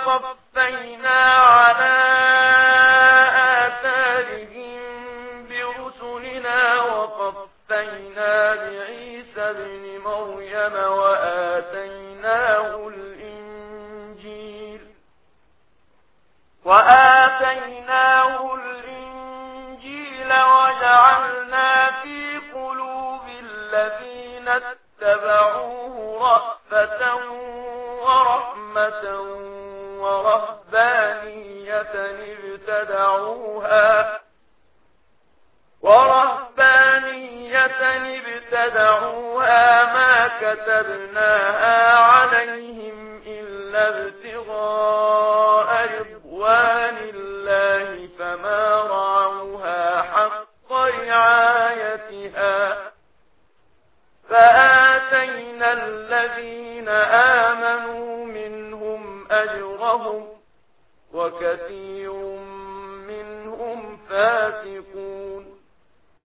قفينا على آثارهم برسلنا وقفينا بعيسى ابن مريم وآتيناه الإنجيل وجعلنا في قلوب الذين اتبعوه رأفة ورحمة ورهبانية ابتدعوها ما كتبناها عليهم إلا ابتغاء رضوان الله فما رعوها حق رعايتها فآتينا الذين آمنوا منهم أجرهم وكثير منهم فاسقون